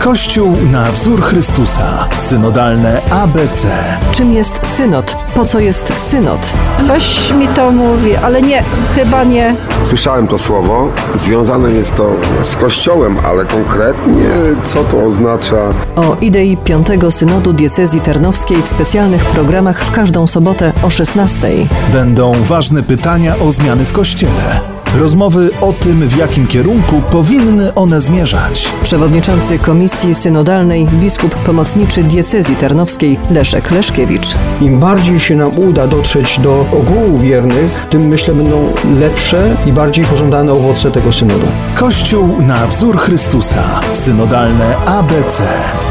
Kościół na wzór Chrystusa. Synodalne ABC. Czym jest synod? Po co jest synod? Coś mi to mówi, ale nie, chyba nie. Słyszałem to słowo. Związane jest to z Kościołem, ale konkretnie co to oznacza? O idei 5. Synodu Diecezji Tarnowskiej w specjalnych programach w każdą sobotę o 16:00. Będą ważne pytania o zmiany w Kościele. Rozmowy o tym, w jakim kierunku powinny one zmierzać. Przewodniczący Komisji Synodalnej, biskup pomocniczy Diecezji Tarnowskiej Leszek Leszkiewicz. Im bardziej się nam uda dotrzeć do ogółu wiernych, tym myślę będą lepsze i bardziej pożądane owoce tego synodu. Kościół na wzór Chrystusa. Synodalne ABC.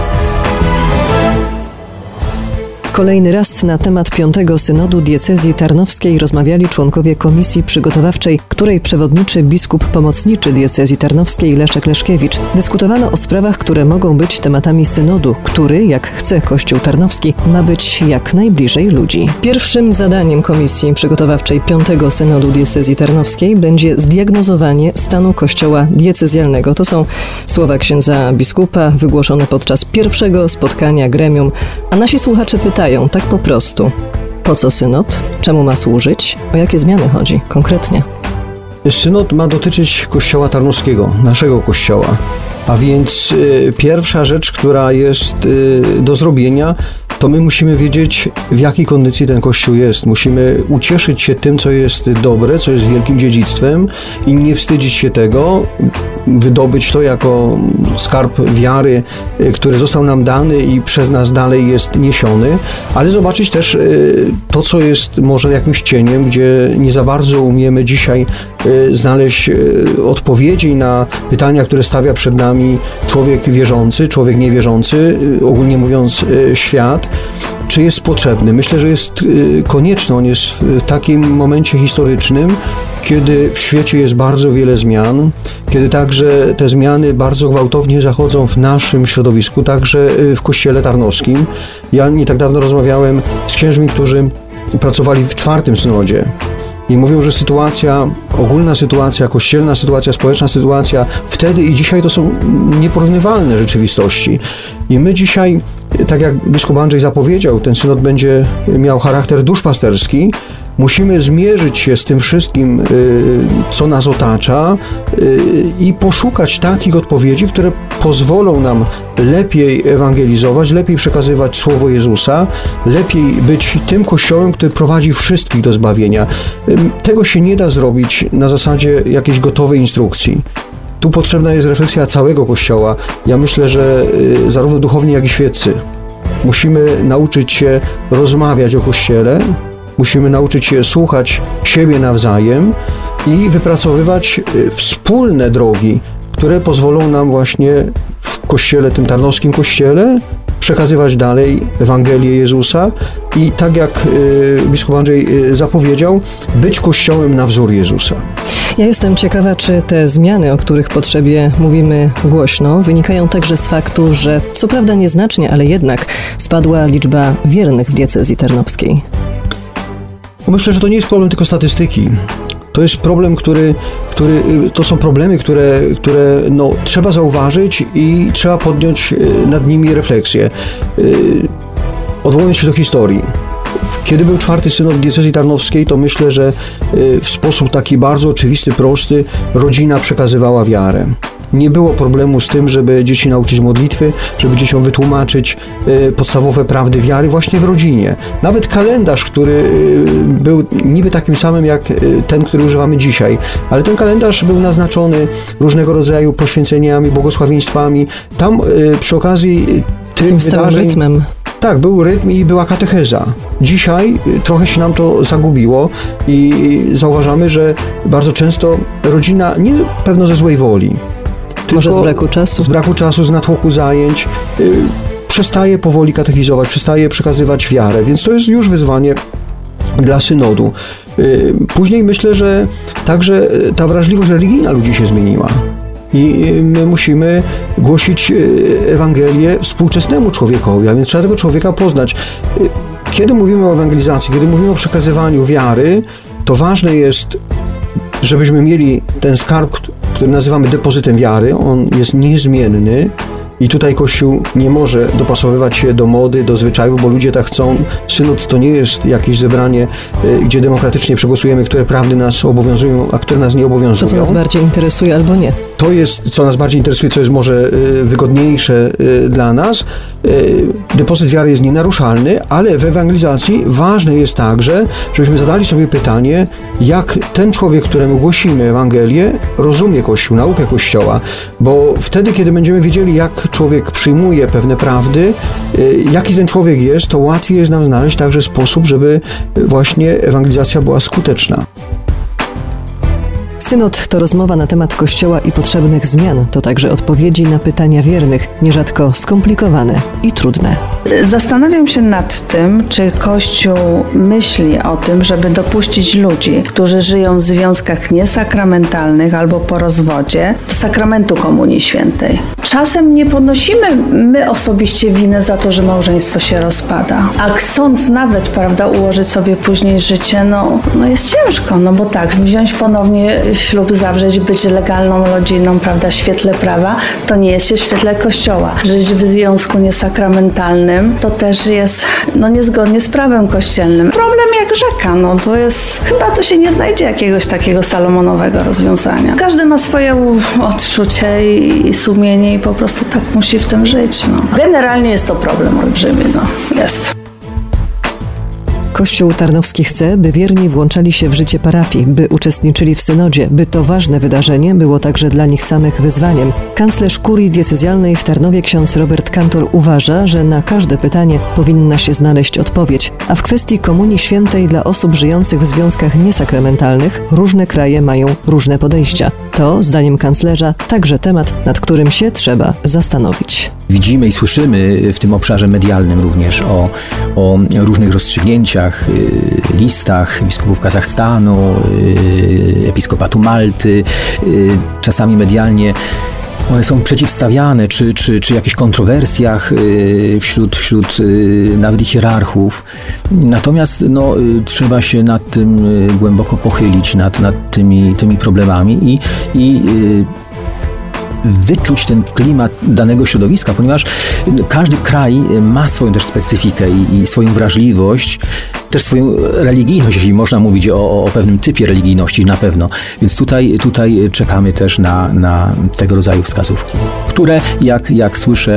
Kolejny raz na temat 5. Synodu Diecezji Tarnowskiej rozmawiali członkowie Komisji Przygotowawczej, której przewodniczy biskup pomocniczy Diecezji Tarnowskiej Leszek Leszkiewicz. Dyskutowano o sprawach, które mogą być tematami synodu, który, jak chce Kościół Tarnowski, ma być jak najbliżej ludzi. Pierwszym zadaniem Komisji Przygotowawczej 5. Synodu Diecezji Tarnowskiej będzie zdiagnozowanie stanu Kościoła diecezjalnego. To są słowa księdza biskupa wygłoszone podczas pierwszego spotkania gremium, a nasi słuchacze pytają tak po prostu: po co synod? Czemu ma służyć? O jakie zmiany chodzi konkretnie? Synod ma dotyczyć Kościoła Tarnowskiego, naszego Kościoła. A więc pierwsza rzecz, która jest do zrobienia, to my musimy wiedzieć, w jakiej kondycji ten Kościół jest. Musimy ucieszyć się tym, co jest dobre, co jest wielkim dziedzictwem i nie wstydzić się tego, wydobyć to jako skarb wiary, który został nam dany i przez nas dalej jest niesiony, ale zobaczyć też to, co jest może jakimś cieniem, gdzie nie za bardzo umiemy dzisiaj znaleźć odpowiedzi na pytania, które stawia przed nami człowiek wierzący, człowiek niewierzący, ogólnie mówiąc świat. Czy jest potrzebny? Myślę, że jest konieczny. On jest w takim momencie historycznym, kiedy w świecie jest bardzo wiele zmian, kiedy także te zmiany bardzo gwałtownie zachodzą w naszym środowisku, także w Kościele Tarnowskim. Ja nie tak dawno rozmawiałem z księżmi, którzy pracowali w 4. synodzie. I mówią, że sytuacja, ogólna sytuacja, kościelna sytuacja, społeczna sytuacja wtedy i dzisiaj to są nieporównywalne rzeczywistości. I my dzisiaj, tak jak biskup Andrzej zapowiedział, ten synod będzie miał charakter duszpasterski. Musimy zmierzyć się z tym wszystkim, co nas otacza i poszukać takich odpowiedzi, które pozwolą nam lepiej ewangelizować, lepiej przekazywać Słowo Jezusa, lepiej być tym Kościołem, który prowadzi wszystkich do zbawienia. Tego się nie da zrobić na zasadzie jakiejś gotowej instrukcji. Tu potrzebna jest refleksja całego Kościoła. Ja myślę, że zarówno duchowni, jak i świeccy musimy nauczyć się rozmawiać o Kościele, musimy nauczyć się słuchać siebie nawzajem i wypracowywać wspólne drogi, które pozwolą nam właśnie w Kościele, tym tarnowskim Kościele, przekazywać dalej Ewangelię Jezusa i tak jak biskup Andrzej zapowiedział, być Kościołem na wzór Jezusa. Ja jestem ciekawa, czy te zmiany, o których potrzebie mówimy głośno, wynikają także z faktu, że co prawda nieznacznie, ale jednak spadła liczba wiernych w diecezji tarnowskiej. Myślę, że to nie jest problem tylko statystyki. To jest problem, to są problemy, które trzeba zauważyć i trzeba podjąć nad nimi refleksję. Odwołując się do historii. Kiedy był 4. synod diecezji tarnowskiej, to myślę, że w sposób taki bardzo oczywisty, prosty rodzina przekazywała wiarę. Nie było problemu z tym, żeby dzieci nauczyć modlitwy, żeby dzieciom wytłumaczyć podstawowe prawdy wiary właśnie w rodzinie. Nawet kalendarz, który był niby takim samym jak ten, który używamy dzisiaj, ale ten kalendarz był naznaczony różnego rodzaju poświęceniami, błogosławieństwami. Tam przy okazji tych wydarzeń... rytmem. Tak, był rytm i była katecheza. Dzisiaj trochę się nam to zagubiło i zauważamy, że bardzo często rodzina, nie pewno ze złej woli, może z braku czasu? Z braku czasu, z natłoku zajęć, przestaje powoli katechizować, przestaje przekazywać wiarę, więc to jest już wyzwanie dla synodu. Później myślę, że także ta wrażliwość religijna ludzi się zmieniła. I my musimy głosić Ewangelię współczesnemu człowiekowi, a więc trzeba tego człowieka poznać. Kiedy mówimy o ewangelizacji, kiedy mówimy o przekazywaniu wiary, to ważne jest, żebyśmy mieli ten skarb, który nazywamy depozytem wiary. On jest niezmienny, I tutaj Kościół nie może dopasowywać się do mody, do zwyczajów, bo ludzie tak chcą. Synod to nie jest jakieś zebranie, gdzie demokratycznie przegłosujemy, które prawdy nas obowiązują, a które nas nie obowiązują. To, co nas bardziej interesuje albo nie. To jest, co nas bardziej interesuje, co jest może wygodniejsze dla nas. Depozyt wiary jest nienaruszalny, ale w ewangelizacji ważne jest także, żebyśmy zadali sobie pytanie, jak ten człowiek, któremu głosimy Ewangelię, rozumie Kościół, naukę Kościoła, bo wtedy, kiedy będziemy wiedzieli, jak człowiek przyjmuje pewne prawdy, jaki ten człowiek jest, to łatwiej jest nam znaleźć także sposób, żeby właśnie ewangelizacja była skuteczna. Synod to rozmowa na temat Kościoła i potrzebnych zmian. To także odpowiedzi na pytania wiernych, nierzadko skomplikowane i trudne. Zastanawiam się nad tym, czy Kościół myśli o tym, żeby dopuścić ludzi, którzy żyją w związkach niesakramentalnych albo po rozwodzie, do sakramentu Komunii Świętej. Czasem nie podnosimy my osobiście winę za to, że małżeństwo się rozpada. A chcąc nawet, prawda, ułożyć sobie później życie, no jest ciężko, bo tak, wziąć ponownie ślub, zawrzeć, być legalną rodziną, prawda, w świetle prawa, to nie jest się w świetle Kościoła. Żyć w związku niesakramentalnym to też jest niezgodnie z prawem kościelnym. Problem jak rzeka, to jest, chyba to się nie znajdzie jakiegoś takiego salomonowego rozwiązania. Każdy ma swoje odczucie i sumienie i po prostu tak musi w tym żyć. Generalnie jest to problem olbrzymi, jest. Kościół Tarnowski chce, by wierni włączali się w życie parafii, by uczestniczyli w synodzie, by to ważne wydarzenie było także dla nich samych wyzwaniem. Kanclerz kurii diecezjalnej w Tarnowie ksiądz Robert Kantor uważa, że na każde pytanie powinna się znaleźć odpowiedź, a w kwestii Komunii Świętej dla osób żyjących w związkach niesakramentalnych różne kraje mają różne podejścia. To, zdaniem kanclerza, także temat, nad którym się trzeba zastanowić. Widzimy i słyszymy w tym obszarze medialnym również o różnych rozstrzygnięciach, listach biskupów Kazachstanu, episkopatu Malty. Czasami medialnie one są przeciwstawiane, czy jakichś kontrowersjach wśród nawet hierarchów. Natomiast trzeba się nad tym głęboko pochylić, nad tymi problemami i wyczuć ten klimat danego środowiska, ponieważ każdy kraj ma swoją też specyfikę i swoją wrażliwość, też swoją religijność, jeśli można mówić o pewnym typie religijności, na pewno. Więc tutaj czekamy też na tego rodzaju wskazówki, które jak słyszę,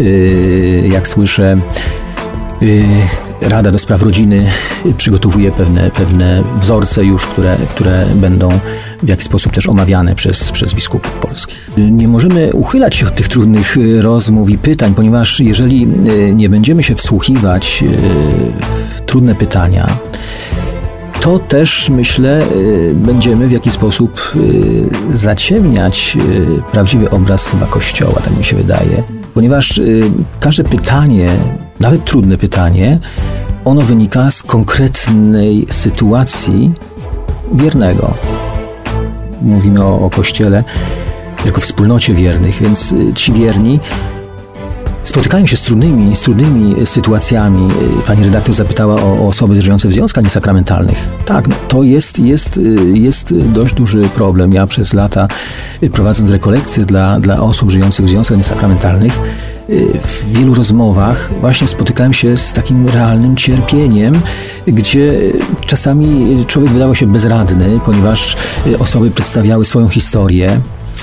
Rada do Spraw Rodziny przygotowuje pewne wzorce już, które będą w jakiś sposób też omawiane przez biskupów polskich. Nie możemy uchylać się od tych trudnych rozmów i pytań, ponieważ jeżeli nie będziemy się wsłuchiwać w trudne pytania, to też, myślę, będziemy w jakiś sposób zaciemniać prawdziwy obraz chyba Kościoła, tak mi się wydaje. Ponieważ każde pytanie, nawet trudne pytanie, ono wynika z konkretnej sytuacji wiernego. Mówimy o Kościele jako wspólnocie wiernych, więc ci wierni spotykają się z trudnymi sytuacjami. Pani redaktor zapytała o osoby żyjące w związkach niesakramentalnych. Tak, to jest dość duży problem. Ja przez lata, prowadząc rekolekcje dla osób żyjących w związkach niesakramentalnych, w wielu rozmowach właśnie spotykałem się z takim realnym cierpieniem, gdzie czasami człowiek wydawał się bezradny, ponieważ osoby przedstawiały swoją historię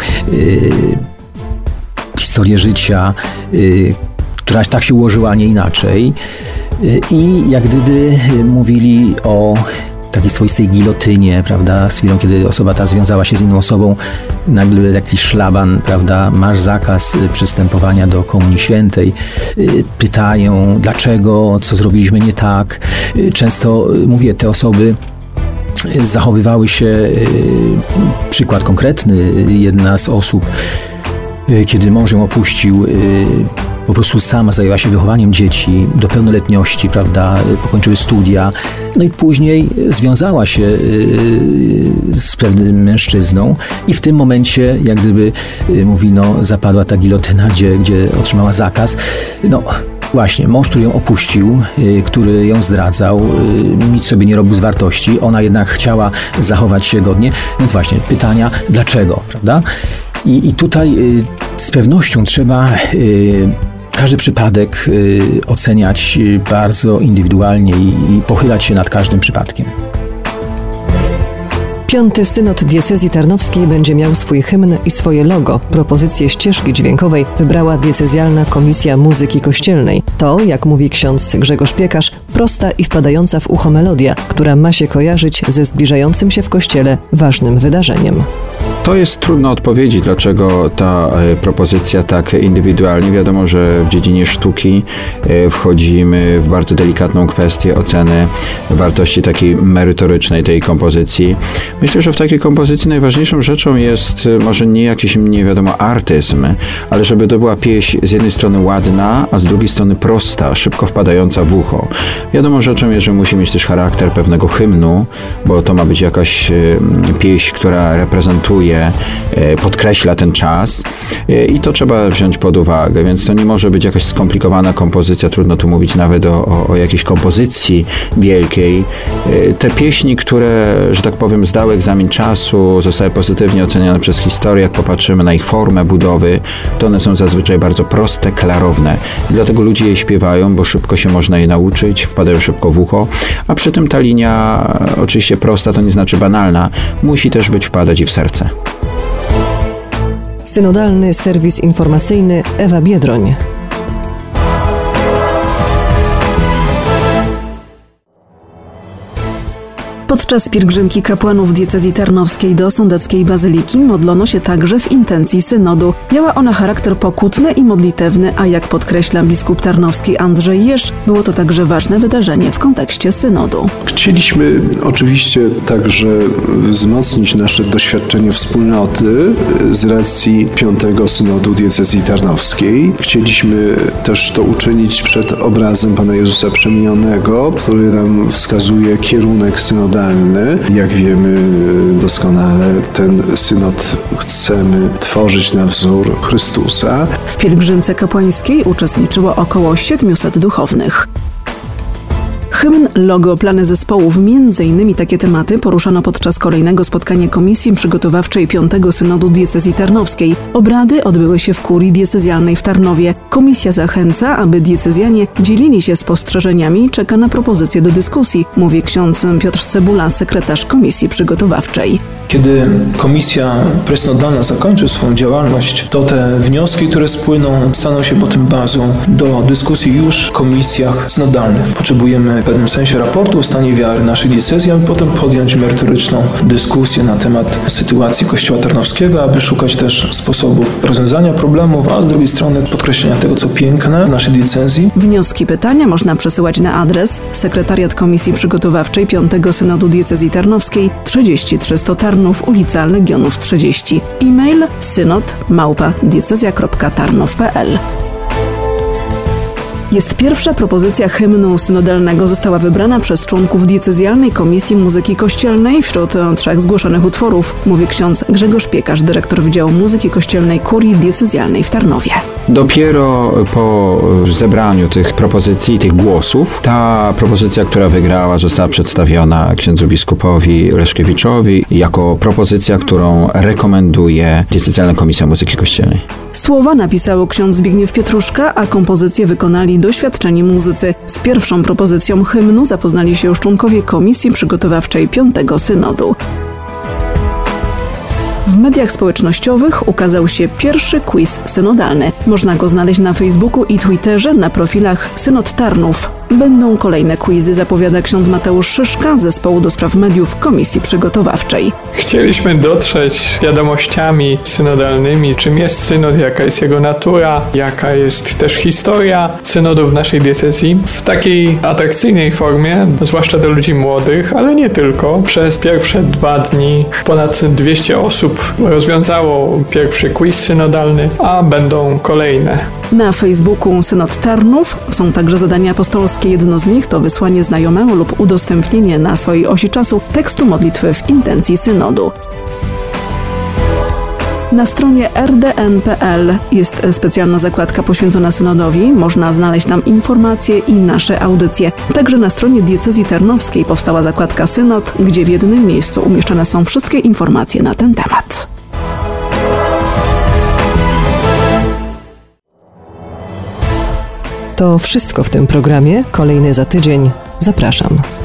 życia, która tak się ułożyła, a nie inaczej. I jak gdyby mówili o takiej swoistej gilotynie, prawda, z chwilą, kiedy osoba ta związała się z inną osobą, nagle jakiś szlaban, prawda, masz zakaz przystępowania do Komunii Świętej. Pytają, dlaczego, co zrobiliśmy nie tak. Często, mówię, te osoby zachowywały się, przykład konkretny, jedna z osób, kiedy mąż ją opuścił, po prostu sama zajęła się wychowaniem dzieci do pełnoletności, prawda, pokończyły studia, no i później związała się z pewnym mężczyzną i w tym momencie, jak gdyby, mówi, zapadła ta gilotyna, gdzie otrzymała zakaz. Właśnie, mąż, który ją opuścił, który ją zdradzał, nic sobie nie robił z wartości, ona jednak chciała zachować się godnie, więc właśnie pytania, dlaczego, prawda? I tutaj z pewnością trzeba każdy przypadek oceniać bardzo indywidualnie i pochylać się nad każdym przypadkiem. 5. Synod Diecezji Tarnowskiej będzie miał swój hymn i swoje logo. Propozycję ścieżki dźwiękowej wybrała Diecezjalna Komisja Muzyki Kościelnej. To, jak mówi ksiądz Grzegorz Piekarz, prosta i wpadająca w ucho melodia, która ma się kojarzyć ze zbliżającym się w Kościele ważnym wydarzeniem. To jest trudno odpowiedzieć, dlaczego ta propozycja tak indywidualnie. Wiadomo, że w dziedzinie sztuki wchodzimy w bardzo delikatną kwestię oceny wartości takiej merytorycznej tej kompozycji. Myślę, że w takiej kompozycji najważniejszą rzeczą jest może nie jakiś, nie wiadomo, artyzm, ale żeby to była pieśń z jednej strony ładna, a z drugiej strony prosta, szybko wpadająca w ucho. Wiadomo, rzeczą jest, że musi mieć też charakter pewnego hymnu, bo to ma być jakaś pieśń, która reprezentuje, podkreśla ten czas i to trzeba wziąć pod uwagę, więc to nie może być jakaś skomplikowana kompozycja, trudno tu mówić nawet o jakiejś kompozycji wielkiej. Te pieśni, które, że tak powiem, zdały egzamin czasu, zostały pozytywnie ocenione przez historię, jak popatrzymy na ich formę budowy, to one są zazwyczaj bardzo proste, klarowne. I dlatego ludzie je śpiewają, bo szybko się można je nauczyć, wpadają szybko w ucho, a przy tym ta linia, oczywiście prosta, to nie znaczy banalna, musi też wpadać i w serce. Synodalny serwis informacyjny Ewa Biedroń. Podczas pielgrzymki kapłanów diecezji tarnowskiej do Sądeckiej Bazyliki modlono się także w intencji synodu. Miała ona charakter pokutny i modlitewny, a jak podkreśla biskup tarnowski Andrzej Jerz, było to także ważne wydarzenie w kontekście synodu. Chcieliśmy oczywiście także wzmocnić nasze doświadczenie wspólnoty z racji 5. Synodu diecezji tarnowskiej. Chcieliśmy też to uczynić przed obrazem Pana Jezusa Przemienionego, który nam wskazuje kierunek synodalny. Jak wiemy doskonale, ten synod chcemy tworzyć na wzór Chrystusa. W pielgrzymce kapłańskiej uczestniczyło około 700 duchownych. Hymn, logo, plany zespołów, m.in. takie tematy poruszano podczas kolejnego spotkania Komisji Przygotowawczej 5. Synodu Diecezji Tarnowskiej. Obrady odbyły się w kurii diecezjalnej w Tarnowie. Komisja zachęca, aby diecezjanie dzielili się spostrzeżeniami i czeka na propozycje do dyskusji, mówi ksiądz Piotr Cebula, sekretarz Komisji Przygotowawczej. Kiedy komisja presynodalna zakończy swoją działalność, to te wnioski, które spłyną, staną się potem bazą do dyskusji już w komisjach synodalnych. Potrzebujemy w pewnym sensie raportu o stanie wiary naszej diecezji, aby potem podjąć merytoryczną dyskusję na temat sytuacji Kościoła Tarnowskiego, aby szukać też sposobów rozwiązania problemów, a z drugiej strony podkreślenia tego, co piękne w naszej diecezji. Wnioski, pytania można przesyłać na adres Sekretariat Komisji Przygotowawczej 5. Synodu Diecezji Tarnowskiej 3300 Tarnów, ulica Legionów 30. E-mail synod@diecezja.tarnów.pl. Jest pierwsza propozycja hymnu synodalnego, została wybrana przez członków Diecezjalnej Komisji Muzyki Kościelnej wśród 3 zgłoszonych utworów, mówi ksiądz Grzegorz Piekarz, dyrektor Wydziału Muzyki Kościelnej Kurii Diecezjalnej w Tarnowie. Dopiero po zebraniu tych propozycji, tych głosów, ta propozycja, która wygrała, została przedstawiona księdzu biskupowi Leszkiewiczowi jako propozycja, którą rekomenduje Diecezjalna Komisja Muzyki Kościelnej. Słowa napisał ksiądz Zbigniew Pietruszka, a kompozycję wykonali doświadczeni muzycy. Z pierwszą propozycją hymnu zapoznali się już członkowie Komisji Przygotowawczej 5. Synodu. W mediach społecznościowych ukazał się pierwszy quiz synodalny. Można go znaleźć na Facebooku i Twitterze na profilach Synod Tarnów. Będą kolejne quizy, zapowiada ksiądz Mateusz Szyszka z Zespołu do Spraw Mediów Komisji Przygotowawczej. Chcieliśmy dotrzeć wiadomościami synodalnymi, czym jest synod, jaka jest jego natura, jaka jest też historia synodu w naszej diecezji w takiej atrakcyjnej formie, zwłaszcza dla ludzi młodych, ale nie tylko. Przez pierwsze 2 dni ponad 200 osób rozwiązało pierwszy quiz synodalny, a będą kolejne. Na Facebooku Synod Tarnów są także zadania apostolskie. Jedno z nich to wysłanie znajomemu lub udostępnienie na swojej osi czasu tekstu modlitwy w intencji synodu. Na stronie rdn.pl jest specjalna zakładka poświęcona synodowi. Można znaleźć tam informacje i nasze audycje. Także na stronie Diecezji Tarnowskiej powstała zakładka Synod, gdzie w jednym miejscu umieszczone są wszystkie informacje na ten temat. To wszystko w tym programie. Kolejny za tydzień. Zapraszam.